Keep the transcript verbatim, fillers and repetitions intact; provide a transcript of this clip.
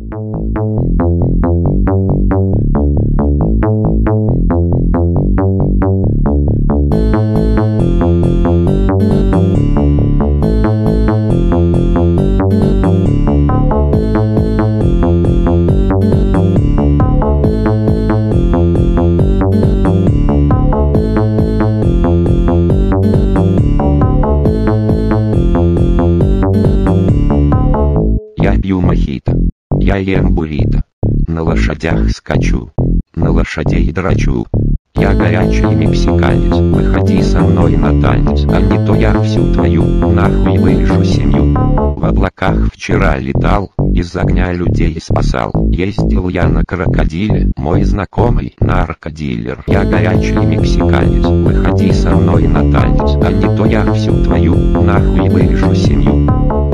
Я пью мохито, я ем буррито, на лошадях скачу, на лошадей драчу. Я горячий мексиканец, выходи со мной на танец, а не то я всю твою нахуй вырежу семью. В облаках вчера летал, из огня людей спасал, ездил я на крокодиле, мой знакомый наркодилер. Я горячий мексиканец, выходи со мной на танец, а не то я всю твою нахуй вырежу семью.